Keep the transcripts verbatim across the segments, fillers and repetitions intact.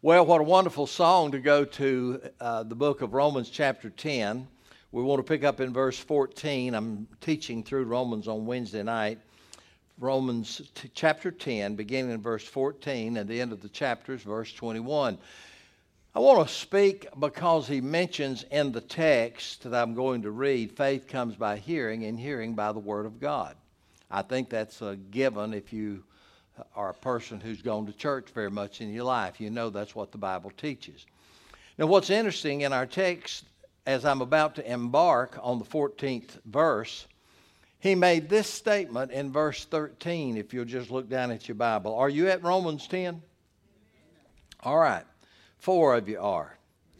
Well, what a wonderful song to go to uh, the book of Romans chapter ten. We want to pick up in verse fourteen. I'm teaching through Romans on Wednesday night. Romans t- chapter ten, beginning in verse fourteen, and the end of the chapter is verse twenty-one. I want to speak because he mentions in the text that I'm going to read, faith comes by hearing, and hearing by the word of God. I think that's a given if you are a person who's gone to church very much in your life. You know that's what the Bible teaches. Now, what's interesting in our text, as I'm about to embark on the fourteenth verse, he made this statement in verse thirteen, if you'll just look down at your Bible. Are you at Romans ten? All right. Four of you are.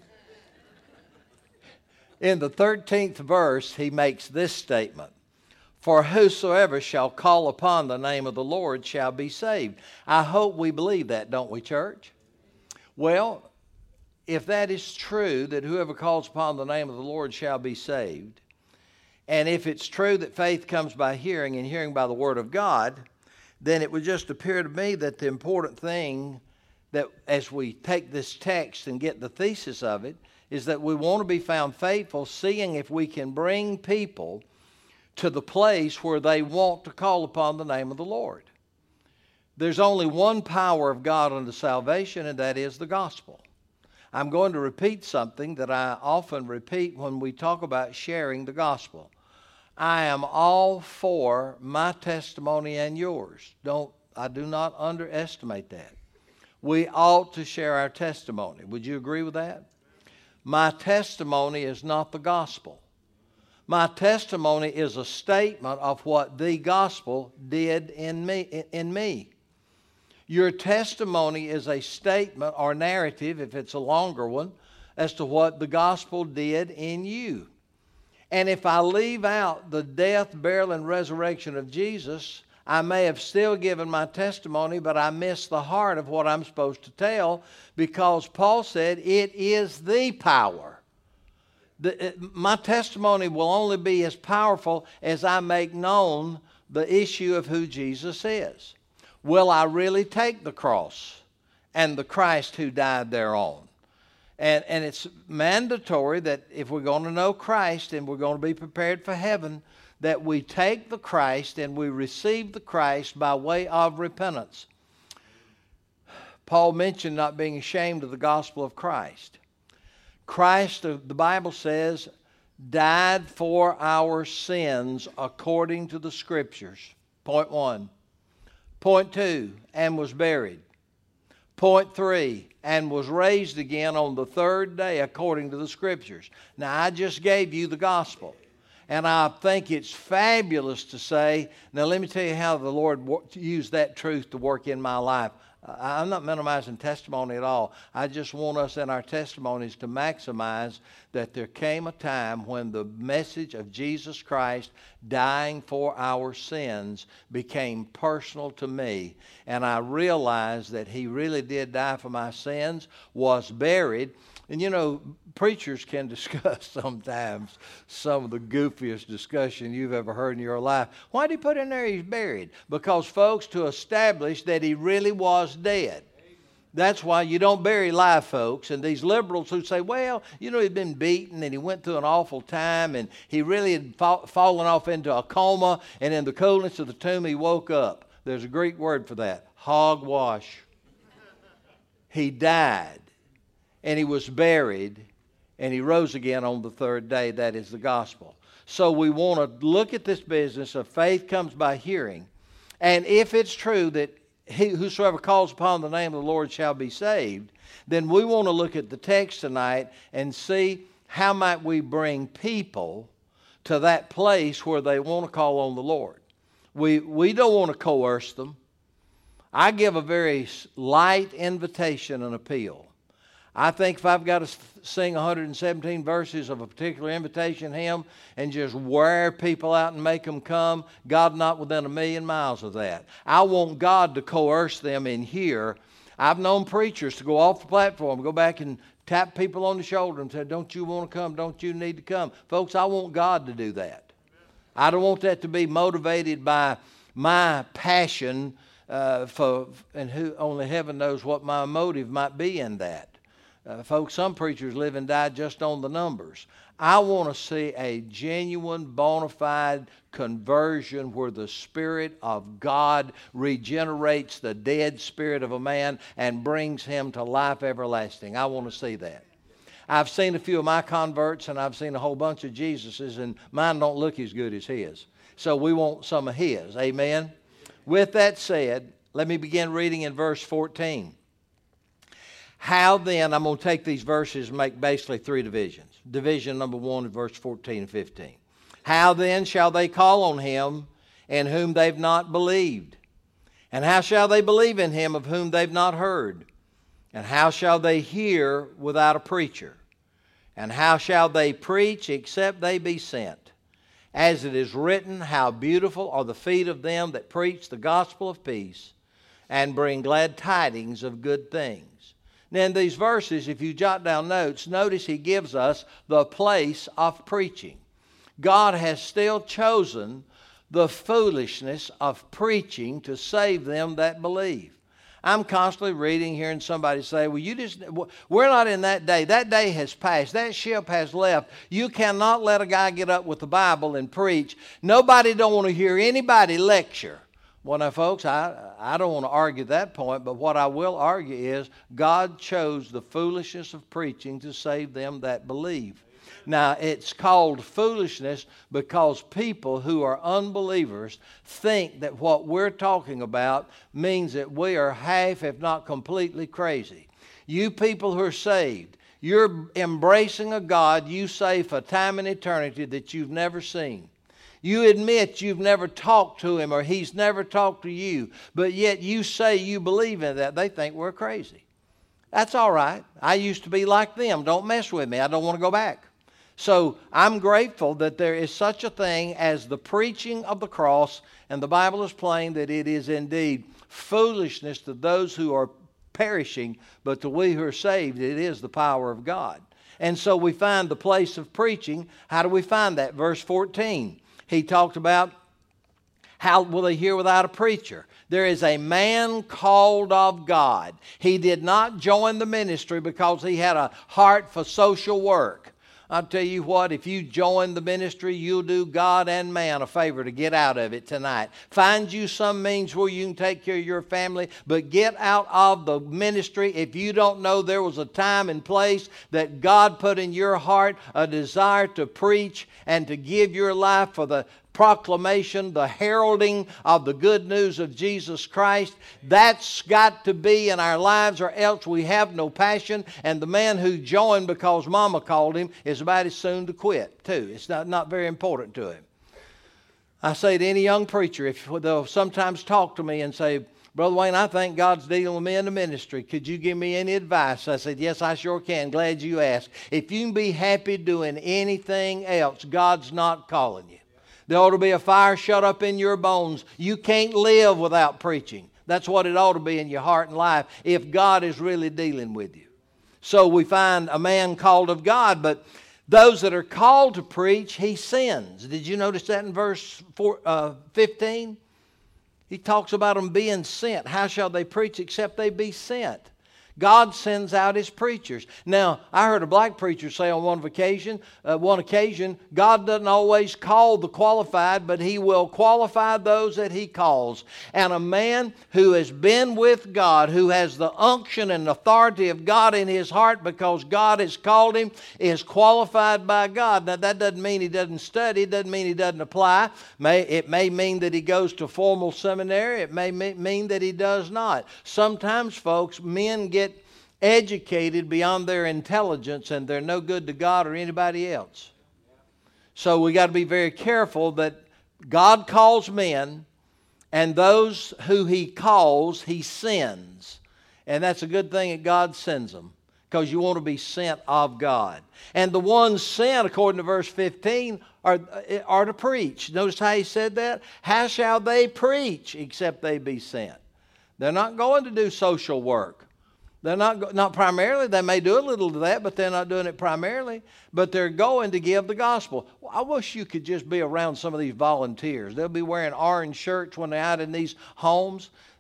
In the thirteenth verse, he makes this statement. For whosoever shall call upon the name of the Lord shall be saved. I hope we believe that, don't we, church? Well, if that is true, that whoever calls upon the name of the Lord shall be saved, and if it's true that faith comes by hearing and hearing by the word of God, then it would just appear to me that the important thing that as we take this text and get the thesis of it is that we want to be found faithful, seeing if we can bring people to the place where they want to call upon the name of the Lord. There's only one power of God unto salvation, and that is the gospel. I'm going to repeat something that I often repeat when we talk about sharing the gospel. I am all for my testimony and yours. Don't, I do not underestimate that. We ought to share our testimony. Would you agree with that? My testimony is not the gospel. My testimony is a statement of what the gospel did in me. In me. Your testimony is a statement or narrative, if it's a longer one, as to what the gospel did in you. And if I leave out the death, burial, and resurrection of Jesus, I may have still given my testimony, but I miss the heart of what I'm supposed to tell, because Paul said it is the power. The, my testimony will only be as powerful as I make known the issue of who Jesus is. Will I really take the cross and the Christ who died thereon? And, and it's mandatory that if we're going to know Christ and we're going to be prepared for heaven, that we take the Christ and we receive the Christ by way of repentance. Paul mentioned not being ashamed of the gospel of Christ. Christ, the Bible says, died for our sins according to the Scriptures. Point one. Point two, and was buried. Point three, and was raised again on the third day according to the Scriptures. Now, I just gave you the gospel. And I think it's fabulous to say, now let me tell you how the Lord used that truth to work in my life. I'm not minimizing testimony at all. I just want us in our testimonies to maximize that there came a time when the message of Jesus Christ dying for our sins became personal to me. And I realized that He really did die for my sins, was buried. And you know, preachers can discuss sometimes some of the goofiest discussion you've ever heard in your life. Why did he put in there he's buried? Because, folks, to establish that he really was dead. That's why you don't bury live folks. And these liberals who say, well, you know, he'd been beaten and he went through an awful time and he really had fa- fallen off into a coma, and in the coolness of the tomb he woke up. There's a Greek word for that, hogwash. He died. And he was buried, and he rose again on the third day. That is the gospel. So we want to look at this business of faith comes by hearing. And if it's true that he, whosoever calls upon the name of the Lord shall be saved, then we want to look at the text tonight and see how might we bring people to that place where they want to call on the Lord. We, we don't want to coerce them. I give a very light invitation and appeal. I think if I've got to sing one hundred seventeen verses of a particular invitation hymn and just wear people out and make them come, God not within a million miles of that. I want God to coerce them in here. I've known preachers to go off the platform, go back and tap people on the shoulder and say, don't you want to come? Don't you need to come? Folks, I want God to do that. I don't want that to be motivated by my passion uh, for, and who only heaven knows what my motive might be in that. Uh, folks, some preachers live and die just on the numbers. I want to see a genuine, bona fide conversion where the Spirit of God regenerates the dead spirit of a man and brings him to life everlasting. I want to see that. I've seen a few of my converts, and I've seen a whole bunch of Jesus's, and mine don't look as good as his. So we want some of his. Amen? With that said, let me begin reading in verse fourteen. How then, I'm going to take these verses and make basically three divisions. Division number one, verse fourteen and fifteen. How then shall they call on him in whom they've not believed? And how shall they believe in him of whom they've not heard? And how shall they hear without a preacher? And how shall they preach except they be sent? As it is written, how beautiful are the feet of them that preach the gospel of peace and bring glad tidings of good things. Now in these verses, if you jot down notes, notice he gives us the place of preaching. God has still chosen the foolishness of preaching to save them that believe. I'm constantly reading, hearing somebody say, well, you just, we're not in that day. That day has passed. That ship has left. You cannot let a guy get up with the Bible and preach. Nobody don't want to hear anybody lecture. Well, now, folks, I, I don't want to argue that point, but what I will argue is God chose the foolishness of preaching to save them that believe. Now, it's called foolishness because people who are unbelievers think that what we're talking about means that we are half, if not completely crazy. You people who are saved, you're embracing a God you say for time and eternity that you've never seen. You admit you've never talked to him or he's never talked to you, but yet you say you believe in that. They think we're crazy. That's all right. I used to be like them. Don't mess with me. I don't want to go back. So I'm grateful that there is such a thing as the preaching of the cross, and the Bible is plain that it is indeed foolishness to those who are perishing, but to we who are saved, it is the power of God. And so we find the place of preaching. How do we find that? Verse fourteen. He talked about how will they hear without a preacher? There is a man called of God. He did not join the ministry because he had a heart for social work. I'll tell you what, if you join the ministry, you'll do God and man a favor to get out of it tonight. Find you some means where you can take care of your family, but get out of the ministry if you don't know there was a time and place that God put in your heart a desire to preach and to give your life for the proclamation, the heralding of the good news of Jesus Christ. That's got to be in our lives, or else we have no passion. And the man who joined because mama called him is about as soon to quit too. It's not, not very important to him. I say to any young preacher, if they'll sometimes talk to me and say, Brother Wayne, I think God's dealing with me in the ministry. Could you give me any advice? I said, yes, I sure can. Glad you asked. If you can be happy doing anything else, God's not calling you. There ought to be a fire shut up in your bones. You can't live without preaching. That's what it ought to be in your heart and life if God is really dealing with you. So we find a man called of God, but those that are called to preach, he sends. Did you notice that in verse four, uh, fifteen? He talks about them being sent. How shall they preach except they be sent? God sends out his preachers. Now, I heard a black preacher say on one occasion, uh, one occasion, God doesn't always call the qualified, but he will qualify those that he calls. And a man who has been with God, who has the unction and authority of God in his heart because God has called him, is qualified by God. Now, that doesn't mean he doesn't study. It doesn't mean he doesn't apply. May, it may mean that he goes to formal seminary. It may mean that he does not. Sometimes, folks, men get educated beyond their intelligence and they're no good to God or anybody else. So we got to be very careful that God calls men, and those who he calls, he sends. And that's a good thing that God sends them, because you want to be sent of God. And the ones sent, according to verse fifteen, are, are to preach. Notice how he said that? How shall they preach except they be sent? They're not going to do social work. They're not, not primarily. They may do a little of that, but they're not doing it primarily. But they're going to give the gospel. I wish you could just be around some of these volunteers. They'll be wearing orange shirts when they're out in these homes.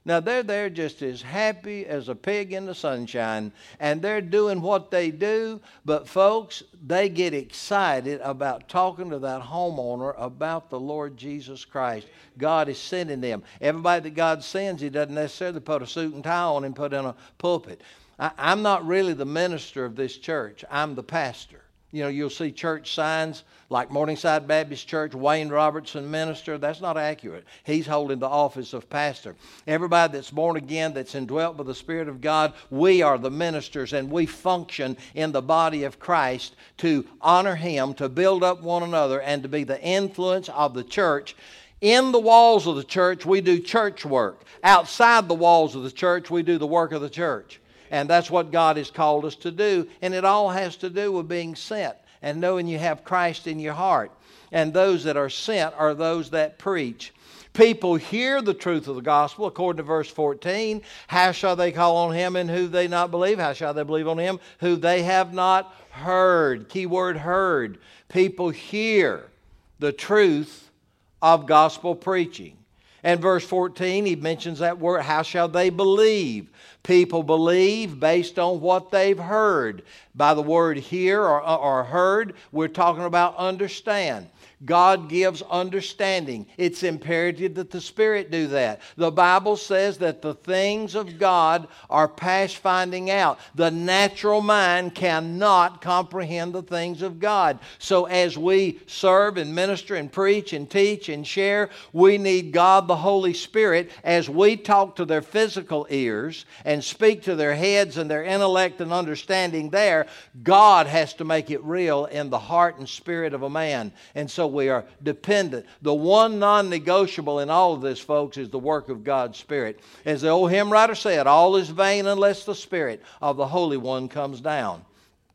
Now, they're there just as happy as a pig in the sunshine, and they're doing what they do, but folks, they get excited about talking to that homeowner about the Lord Jesus Christ. God is sending them. Everybody that God sends, He doesn't necessarily put a suit and tie on and put in a pulpit. I, I'm not really the minister of this church. I'm the pastor. You know, you'll see church signs like Morningside Baptist Church, Wayne Robertson minister. That's not accurate. He's holding the office of pastor. Everybody that's born again, that's indwelt by the Spirit of God, we are the ministers, and we function in the body of Christ to honor Him, to build up one another, and to be the influence of the church. In the walls of the church, we do church work. Outside the walls of the church, we do the work of the church. And that's what God has called us to do. And it all has to do with being sent and knowing you have Christ in your heart. And those that are sent are those that preach. People hear the truth of the gospel, according to verse fourteen. How shall they call on Him in whom they not believe? How shall they believe on Him who they have not heard? Key word, heard. People hear the truth of gospel preaching. And verse fourteen, he mentions that word, how shall they believe? People believe based on what they've heard. By the word hear or, or heard, we're talking about understand. God gives understanding. It's imperative that the Spirit do that. The Bible says that the things of God are past finding out. The natural mind cannot comprehend the things of God. So as we serve and minister and preach and teach and share, we need God the Holy Spirit as we talk to their physical ears and speak to their heads and their intellect and understanding there. God has to make it real in the heart and spirit of a man. And so we are dependent. The one non-negotiable in all of this, folks, is the work of God's Spirit. As the old hymn writer said, all is vain unless the Spirit of the Holy One comes down.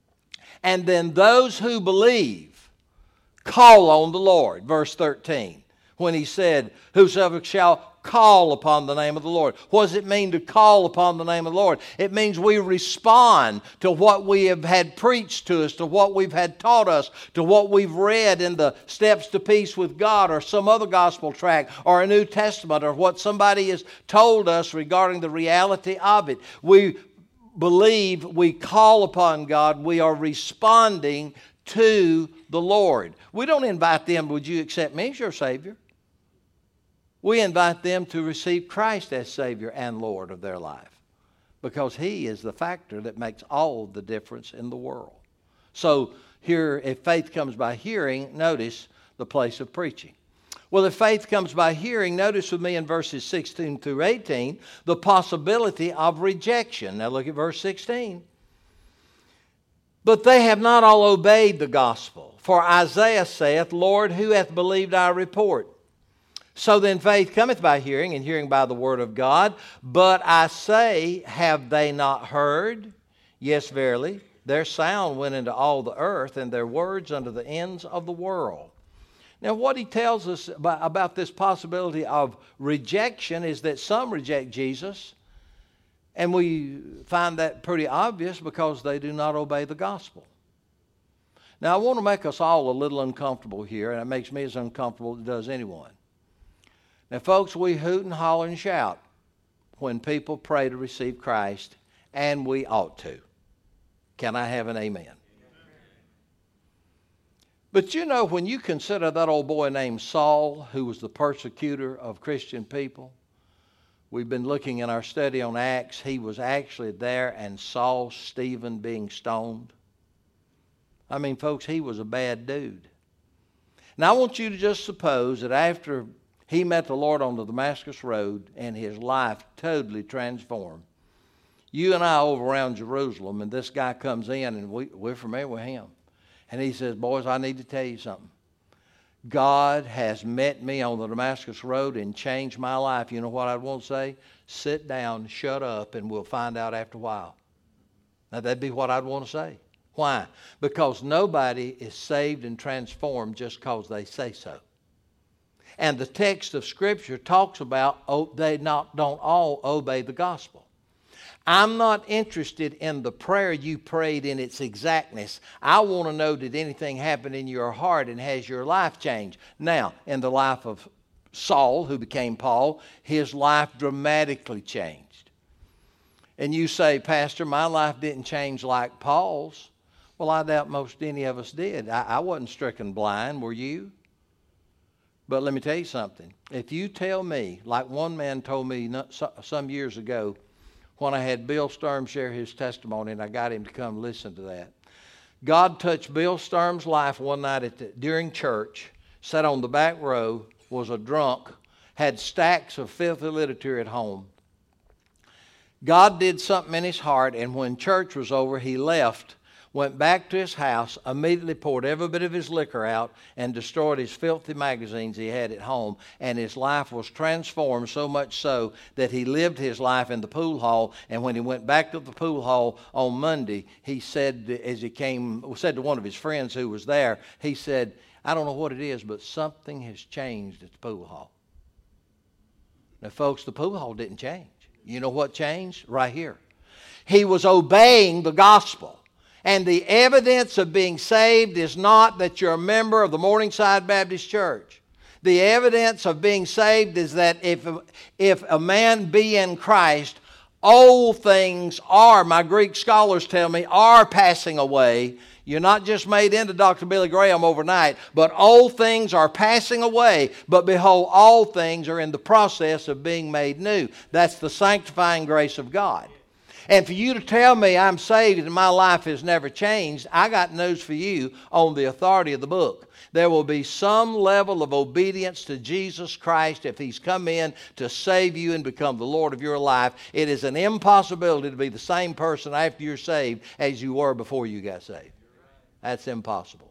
And then those who believe call on the Lord. Verse thirteen, when he said, whosoever shall call upon the name of the Lord. What does it mean to call upon the name of the Lord? It means we respond to what we have had preached to us, to what we've had taught us, to what we've read in the Steps to Peace with God or some other gospel tract or a New Testament or what somebody has told us regarding the reality of it. We believe, we call upon God, we are responding to the Lord. We don't invite them, would you accept me as your Savior? We invite them to receive Christ as Savior and Lord of their life, because He is the factor that makes all the difference in the world. So here, if faith comes by hearing, notice the place of preaching. Well, if faith comes by hearing, notice with me in verses sixteen through eighteen, the possibility of rejection. Now look at verse sixteen. But they have not all obeyed the gospel. For Isaiah saith, Lord, who hath believed our report? So then faith cometh by hearing, and hearing by the word of God. But I say, have they not heard? Yes, verily, their sound went into all the earth, and their words unto the ends of the world. Now, what he tells us about, about this possibility of rejection is that some reject Jesus, and we find that pretty obvious because they do not obey the gospel. Now, I want to make us all a little uncomfortable here, and it makes me as uncomfortable as it does anyone. Now, folks, we hoot and holler and shout when people pray to receive Christ, and we ought to. Can I have an amen? Amen? But you know, when you consider that old boy named Saul, who was the persecutor of Christian people, we've been looking in our study on Acts, he was actually there and saw Stephen being stoned. I mean, folks, he was a bad dude. Now, I want you to just suppose that after he met the Lord on the Damascus Road and his life totally transformed. You and I over around Jerusalem, and this guy comes in, and we, we're familiar with him. And he says, boys, I need to tell you something. God has met me on the Damascus Road and changed my life. You know what I'd want to say? Sit down, shut up, and we'll find out after a while. Now, that'd be what I'd want to say. Why? Because nobody is saved and transformed just because they say so. And the text of Scripture talks about oh, they not, don't all obey the gospel. I'm not interested in the prayer you prayed in its exactness. I want to know, did anything happen in your heart and has your life changed? Now, in the life of Saul, who became Paul, his life dramatically changed. And you say, Pastor, my life didn't change like Paul's. Well, I doubt most any of us did. I, I wasn't stricken blind, were you? But let me tell you something. If you tell me, like one man told me some years ago when I had Bill Sturm share his testimony, and I got him to come listen to that. God touched Bill Sturm's life one night at the, during church, sat on the back row, was a drunk, had stacks of filthy literature at home. God did something in his heart, and when church was over, he left, went back to his house, immediately poured every bit of his liquor out, and destroyed his filthy magazines he had at home. And his life was transformed so much so that he lived his life in the pool hall. And when he went back to the pool hall on Monday, he said, as he came, said to one of his friends who was there, he said, I don't know what it is, but something has changed at the pool hall. Now, folks, the pool hall didn't change. You know what changed? Right here. He was obeying the gospel. And the evidence of being saved is not that you're a member of the Morningside Baptist Church. The evidence of being saved is that if, if a man be in Christ, old things are, my Greek scholars tell me, are passing away. You're not just made into Doctor Billy Graham overnight, but old things are passing away. But behold, all things are in the process of being made new. That's the sanctifying grace of God. And for you to tell me I'm saved and my life has never changed, I got news for you on the authority of the book. There will be some level of obedience to Jesus Christ if He's come in to save you and become the Lord of your life. It is an impossibility to be the same person after you're saved as you were before you got saved. That's impossible.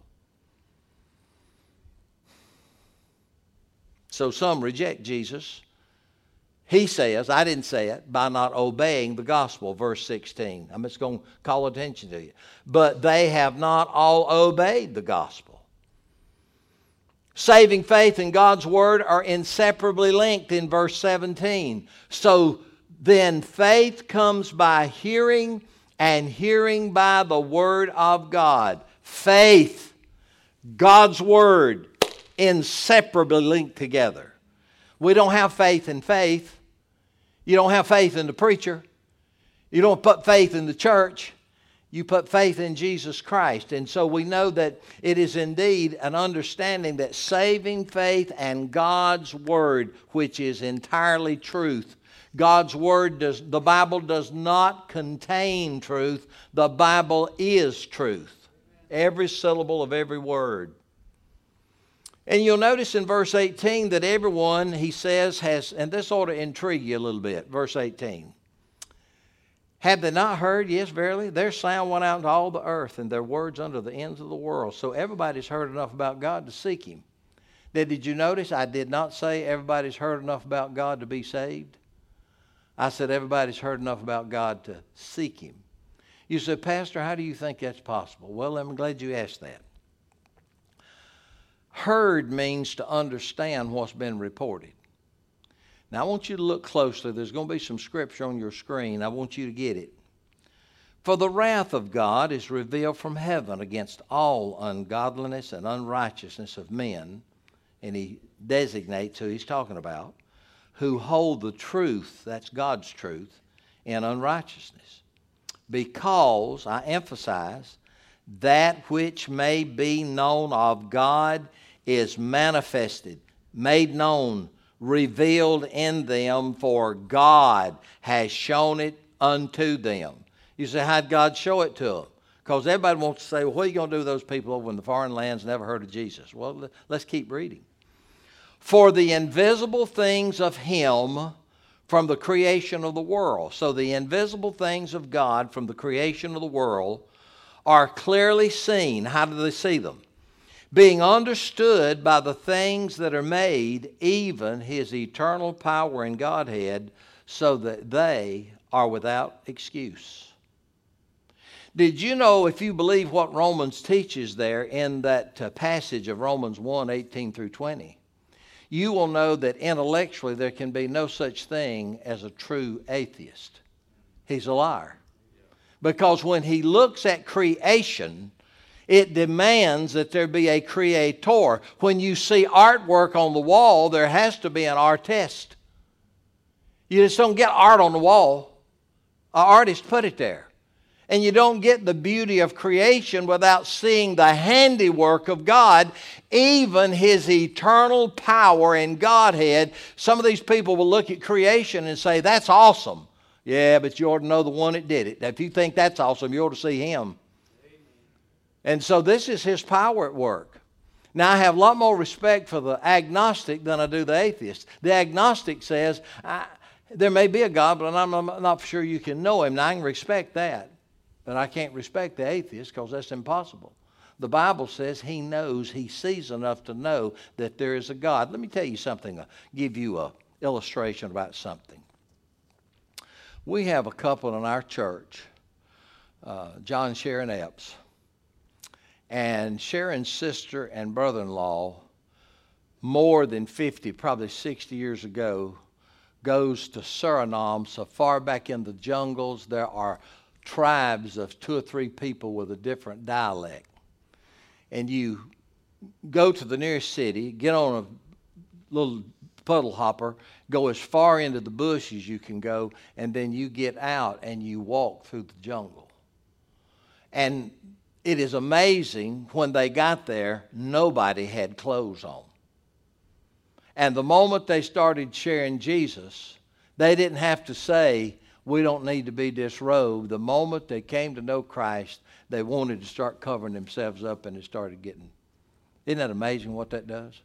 So some reject Jesus. He says, I didn't say it, by not obeying the gospel, verse sixteen. I'm just going to call attention to you. But they have not all obeyed the gospel. Saving faith and God's word are inseparably linked in verse seventeen. So then faith comes by hearing, and hearing by the word of God. Faith, God's word, inseparably linked together. We don't have faith in faith. You don't have faith in the preacher. You don't put faith in the church. You put faith in Jesus Christ. And so we know that it is indeed an understanding that saving faith and God's word, which is entirely truth. God's word does, the Bible does not contain truth. The Bible is truth. Every syllable of every word. And you'll notice in verse eighteen that everyone, he says, has, and this ought to intrigue you a little bit, verse eighteen. Have they not heard? Yes, verily. Their sound went out into all the earth, and their words unto the ends of the world. So everybody's heard enough about God to seek Him. Then did you notice I did not say everybody's heard enough about God to be saved? I said everybody's heard enough about God to seek Him. You said, Pastor, how do you think that's possible? Well, I'm glad you asked that. Heard means to understand what's been reported. Now, I want you to look closely. There's going to be some scripture on your screen. I want you to get it. For the wrath of God is revealed from heaven against all ungodliness and unrighteousness of men, and he designates who he's talking about, who hold the truth, that's God's truth, in unrighteousness. Because, I emphasize, that which may be known of God is manifested, made known, revealed in them, for God has shown it unto them. You say, how'd God show it to them? Because everybody wants to say, well, what are you going to do with those people over in the foreign lands never heard of Jesus? Well, let's keep reading. For the invisible things of Him from the creation of the world. So the invisible things of God from the creation of the world are clearly seen. How do they see them? Being understood by the things that are made, even His eternal power and Godhead, so that they are without excuse. Did you know, if you believe what Romans teaches there in that uh, passage of Romans one, eighteen through twenty, you will know that intellectually there can be no such thing as a true atheist. He's a liar. Because when he looks at creation, It demands that there be a creator. When you see artwork on the wall, there has to be an artist. You just don't get art on the wall. An artist put it there. And you don't get the beauty of creation without seeing the handiwork of God, even His eternal power in Godhead. Some of these people will look at creation and say, that's awesome. Yeah, but you ought to know the one that did it. If you think that's awesome, you ought to see Him. And so this is His power at work. Now, I have a lot more respect for the agnostic than I do the atheist. The agnostic says, I, there may be a God, but I'm not, not sure you can know Him. Now, I can respect that, but I can't respect the atheist because that's impossible. The Bible says He knows, He sees enough to know that there is a God. Let me tell you something, I'll give you an illustration about something. We have a couple in our church, uh, John and Sharon Epps. And Sharon's sister and brother-in-law, more than fifty, probably sixty years ago, goes to Suriname. So far back in the jungles, there are tribes of two or three people with a different dialect. And you go to the nearest city, get on a little puddle hopper, go as far into the bush as you can go, and then you get out and you walk through the jungle. And it is amazing, when they got there, nobody had clothes on. And the moment they started sharing Jesus, they didn't have to say, we don't need to be disrobed. The moment they came to know Christ, they wanted to start covering themselves up, and it started getting, isn't that amazing what that does?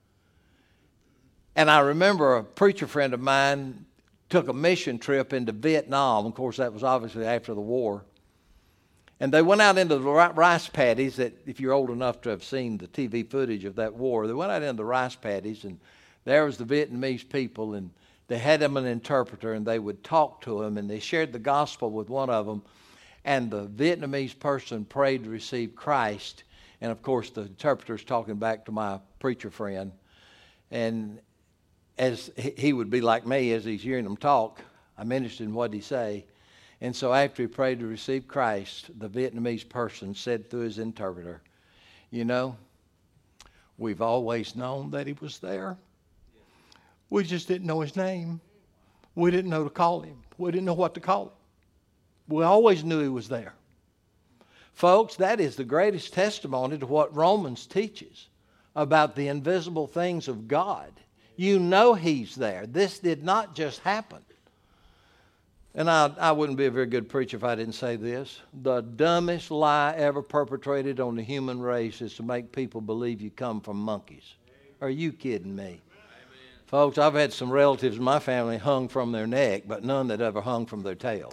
And I remember a preacher friend of mine took a mission trip into Vietnam. Of course, that was obviously after the war. And they went out into the rice paddies that, if you're old enough to have seen the T V footage of that war, they went out into the rice paddies, and there was the Vietnamese people, and they had them an interpreter, and they would talk to them, and they shared the gospel with one of them, and the Vietnamese person prayed to receive Christ. And, of course, the interpreter's talking back to my preacher friend. And as he would be like me as he's hearing them talk, I'm interested in what he say. And so after he prayed to receive Christ, the Vietnamese person said through his interpreter, you know, we've always known that He was there. We just didn't know His name. We didn't know to call Him. We didn't know what to call Him. We always knew He was there. Folks, that is the greatest testimony to what Romans teaches about the invisible things of God. You know He's there. This did not just happen. And I, I wouldn't be a very good preacher if I didn't say this. The dumbest lie ever perpetrated on the human race is to make people believe you come from monkeys. Are you kidding me? Amen. Folks, I've had some relatives in my family hung from their neck, but none that ever hung from their tail.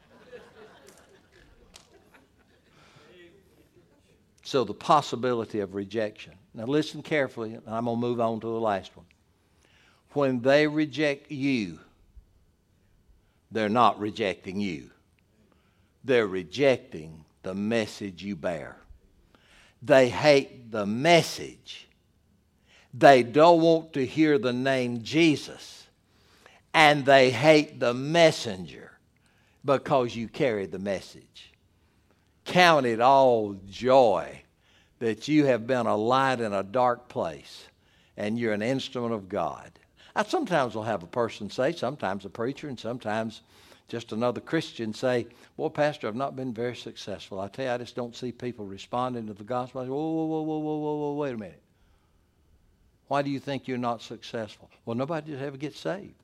So the possibility of rejection. Now listen carefully, and I'm going to move on to the last one. When they reject you, they're not rejecting you. They're rejecting the message you bear. They hate the message. They don't want to hear the name Jesus. And they hate the messenger because you carry the message. Count it all joy that you have been a light in a dark place and you're an instrument of God. I sometimes will have a person say, sometimes a preacher and sometimes just another Christian say, well, Pastor, I've not been very successful. I tell you, I just don't see people responding to the gospel. I say, whoa, whoa, whoa, whoa, whoa, whoa, whoa, wait a minute. Why do you think you're not successful? Well, nobody just ever gets saved.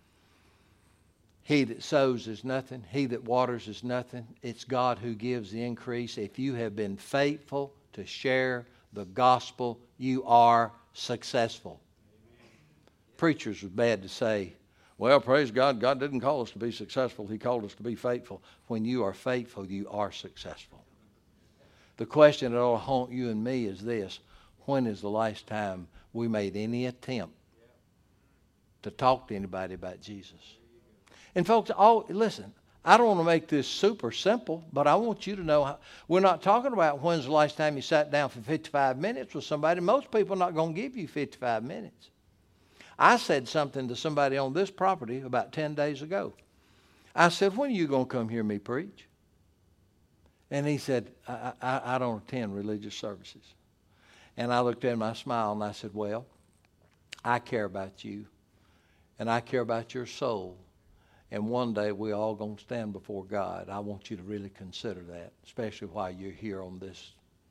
He that sows is nothing. He that waters is nothing. It's God who gives the increase. If you have been faithful to share the gospel, you are successful. Preachers are bad to say, well, praise God, God didn't call us to be successful. He called us to be faithful. When you are faithful, you are successful. The question that ought to haunt you and me is this: when is the last time we made any attempt to talk to anybody about Jesus? And folks, all, listen, I don't want to make this super simple, but I want you to know how, we're not talking about when's the last time you sat down for fifty-five minutes with somebody. Most people are not going to give you fifty-five minutes. I said something to somebody on this property about ten days ago. I said, when are you going to come hear me preach? And he said, I, I, I don't attend religious services. And I looked at him, I smiled, and I said, well, I care about you, and I care about your soul. And one day we're all going to stand before God. I want you to really consider that, especially while you're here on this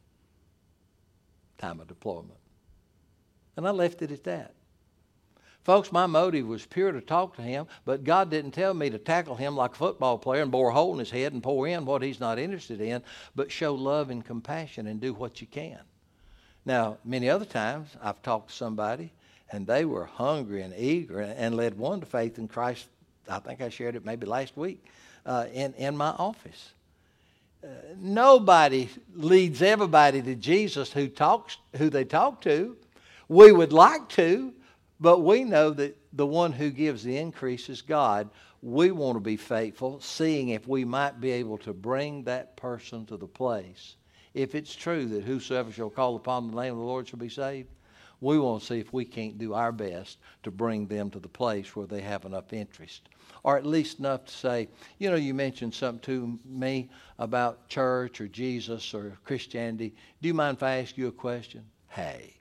time of deployment. And I left it at that. Folks, my motive was pure to talk to him, but God didn't tell me to tackle him like a football player and bore a hole in his head and pour in what he's not interested in, but show love and compassion and do what you can. Now, many other times I've talked to somebody and they were hungry and eager and led one to faith in Christ. I think I shared it maybe last week uh, in, in my office. Uh, nobody leads everybody to Jesus who talks, who they talk to. We would like to, but we know that the one who gives the increase is God. We want to be faithful, seeing if we might be able to bring that person to the place. If it's true that whosoever shall call upon the name of the Lord shall be saved, we want to see if we can't do our best to bring them to the place where they have enough interest. Or at least enough to say, you know, you mentioned something to me about church or Jesus or Christianity. Do you mind if I ask you a question? Hey,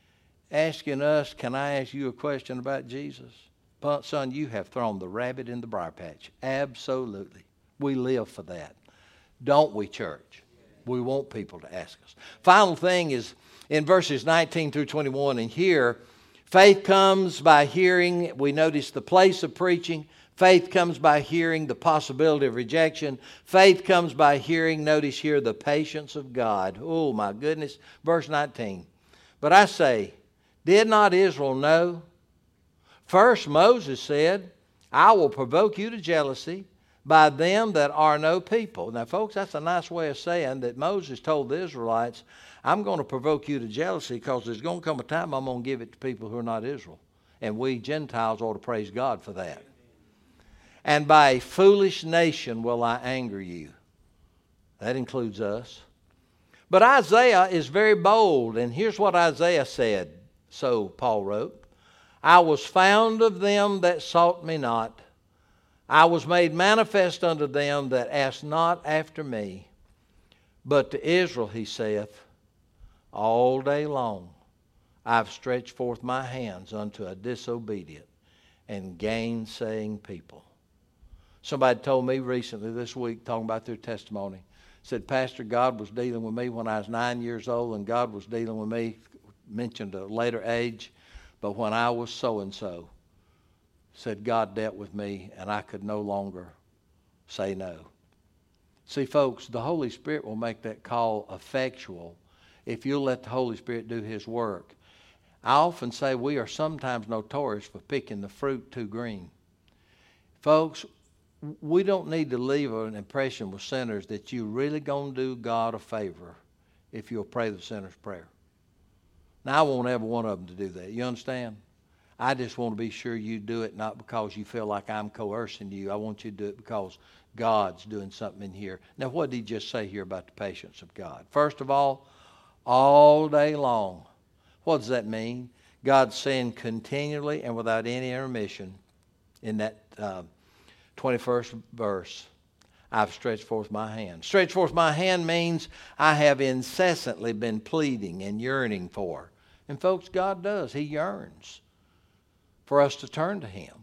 asking us, can I ask you a question about Jesus? Son, you have thrown the rabbit in the briar patch. Absolutely. We live for that. Don't we, church? We want people to ask us. Final thing is in verses nineteen through twenty-one. And here, faith comes by hearing. We notice the place of preaching. Faith comes by hearing, the possibility of rejection. Faith comes by hearing. Notice here the patience of God. Oh, my goodness. Verse nineteen. But I say, did not Israel know? First Moses said, I will provoke you to jealousy by them that are no people. Now, folks, that's a nice way of saying that Moses told the Israelites, I'm going to provoke you to jealousy because there's going to come a time I'm going to give it to people who are not Israel. And we Gentiles ought to praise God for that. And by a foolish nation will I anger you. That includes us. But Isaiah is very bold, and here's what Isaiah said. So Paul wrote, I was found of them that sought me not. I was made manifest unto them that asked not after me. But to Israel he saith, all day long I've stretched forth my hands unto a disobedient and gainsaying people. Somebody told me recently this week, talking about their testimony, said, Pastor, God was dealing with me when I was nine years old, and God was dealing with me, mentioned a later age, but when I was so-and-so, said God dealt with me, and I could no longer say no. See, folks, the Holy Spirit will make that call effectual if you'll let the Holy Spirit do His work. I often say we are sometimes notorious for picking the fruit too green. Folks, we don't need to leave an impression with sinners that you're really going to do God a favor if you'll pray the sinner's prayer. Now, I want every one of them to do that. You understand? I just want to be sure you do it not because you feel like I'm coercing you. I want you to do it because God's doing something in here. Now, what did he just say here about the patience of God? First of all, all day long. What does that mean? God's saying continually and without any intermission in that uh, twenty-first verse, I've stretched forth my hand. Stretch forth my hand means I have incessantly been pleading and yearning for. And folks, God does. He yearns for us to turn to Him.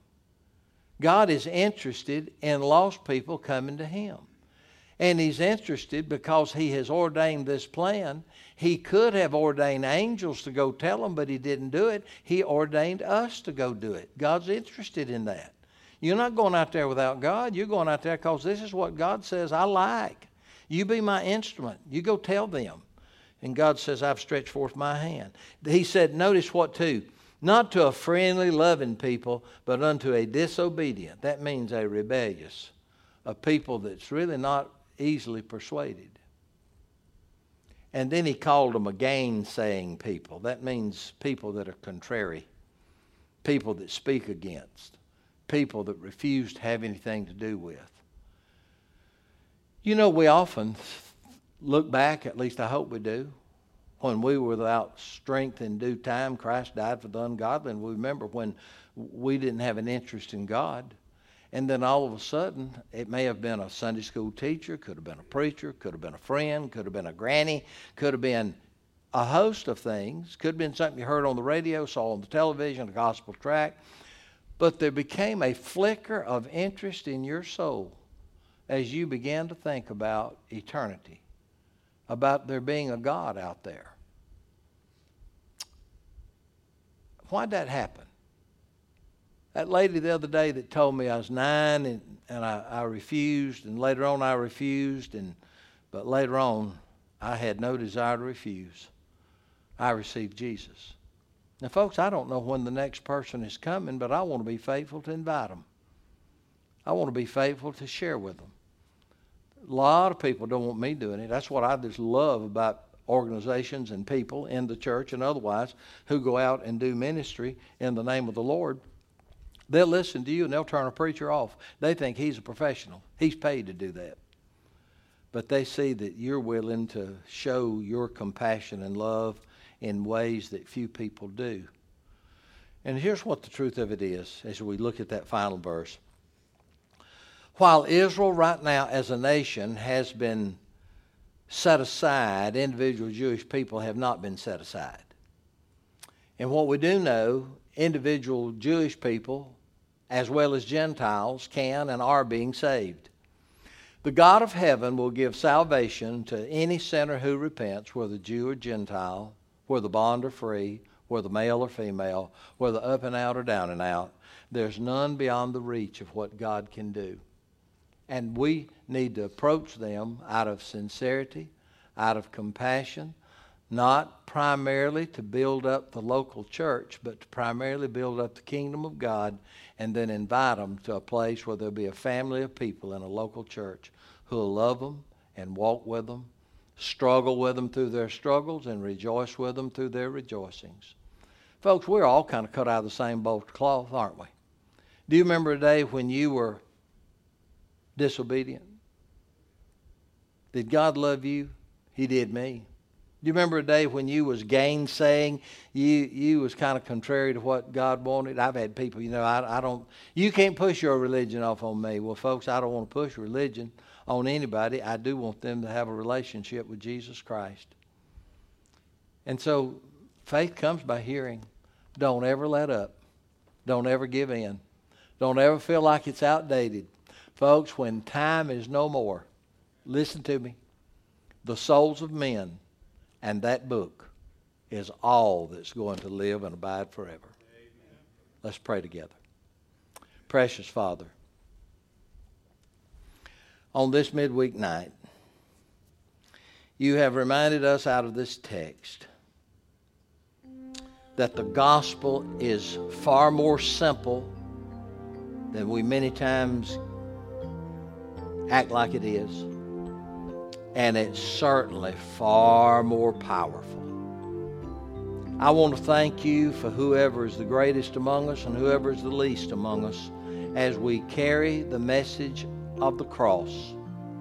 God is interested in lost people coming to Him. And He's interested because He has ordained this plan. He could have ordained angels to go tell them, but He didn't do it. He ordained us to go do it. God's interested in that. You're not going out there without God. You're going out there because this is what God says I like. You be my instrument. You go tell them. And God says, I've stretched forth my hand. He said, notice what too? Not to a friendly, loving people, but unto a disobedient. That means a rebellious. A people that's really not easily persuaded. And then he called them a gainsaying people. That means people that are contrary. People that speak against. People that refuse to have anything to do with. You know, we often look back, at least I hope we do, when we were without strength in due time, Christ died for the ungodly. And we remember when we didn't have an interest in God. And then all of a sudden, it may have been a Sunday school teacher, could have been a preacher, could have been a friend, could have been a granny, could have been a host of things. Could have been something you heard on the radio, saw on the television, a gospel tract. But there became a flicker of interest in your soul as you began to think about eternity, about there being a God out there. Why'd that happen? That lady the other day that told me I was nine and, and I, I refused, and later on I refused, and but later on I had no desire to refuse. I received Jesus. Now, folks, I don't know when the next person is coming, but I want to be faithful to invite them. I want to be faithful to share with them. A lot of people don't want me doing it. That's what I just love about organizations and people in the church and otherwise who go out and do ministry in the name of the Lord. They'll listen to you and they'll turn a preacher off. They think he's a professional. He's paid to do that. But they see that you're willing to show your compassion and love in ways that few people do. And here's what the truth of it is as we look at that final verse. While Israel right now as a nation has been set aside, individual Jewish people have not been set aside. And what we do know, individual Jewish people as well as Gentiles can and are being saved. The God of heaven will give salvation to any sinner who repents, whether Jew or Gentile, whether bond or free, whether male or female, whether up and out or down and out. There's none beyond the reach of what God can do. And we need to approach them out of sincerity, out of compassion, not primarily to build up the local church, but to primarily build up the kingdom of God, and then invite them to a place where there'll be a family of people in a local church who will love them and walk with them, struggle with them through their struggles, and rejoice with them through their rejoicings. Folks, we're all kind of cut out of the same bolt of cloth, aren't we? Do you remember a day when you were disobedient? Did God love you? He did me. Do you remember a day when you was gainsaying, you you was kind of contrary to what God wanted? I've had people, you know, I, I don't, you can't push your religion off on me. Well, folks, I don't want to push religion on anybody. I do want them to have a relationship with Jesus Christ. And so faith comes by hearing. Don't ever let up. Don't ever give in. Don't ever feel like it's outdated. Folks, when time is no more, listen to me, the souls of men and that book is all that's going to live and abide forever. Amen. Let's pray together. Precious Father, on this midweek night, you have reminded us out of this text that the gospel is far more simple than we many times act like it is. And it's certainly far more powerful. I want to thank you for whoever is the greatest among us and whoever is the least among us as we carry the message of the cross.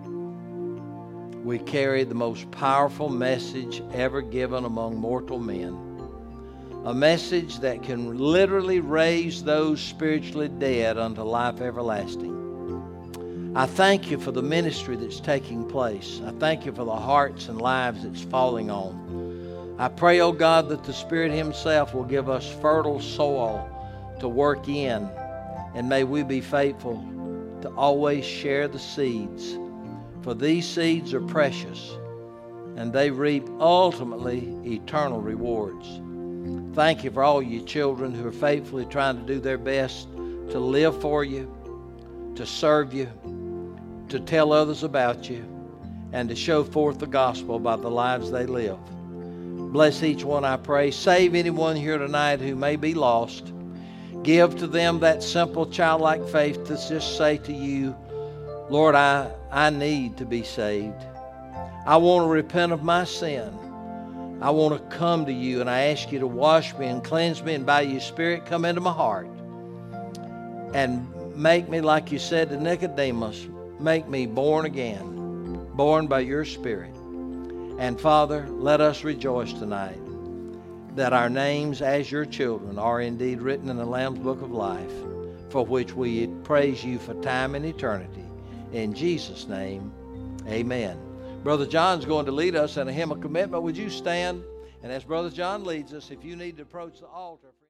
We carry the most powerful message ever given among mortal men. A message that can literally raise those spiritually dead unto life everlasting. I thank you for the ministry that's taking place. I thank you for the hearts and lives it's falling on. I pray, oh God, that the Spirit Himself will give us fertile soil to work in, and may we be faithful to always share the seeds. For these seeds are precious, and they reap ultimately eternal rewards. Thank you for all you children who are faithfully trying to do their best to live for you, to serve you, to tell others about you, and to show forth the gospel by the lives they live. Bless each one, I pray. Save anyone here tonight who may be lost. Give to them that simple childlike faith to just say to you, Lord, I, I need to be saved. I want to repent of my sin. I want to come to you, and I ask you to wash me and cleanse me, and by your Spirit come into my heart and make me, like you said to Nicodemus, make me born again, born by your Spirit. And Father, let us rejoice tonight that our names as your children are indeed written in the Lamb's Book of Life. for which we praise you for time and eternity. In Jesus' name, amen. Brother John's going to lead us in a hymn of commitment. Would you stand? And as Brother John leads us, if you need to approach the altar.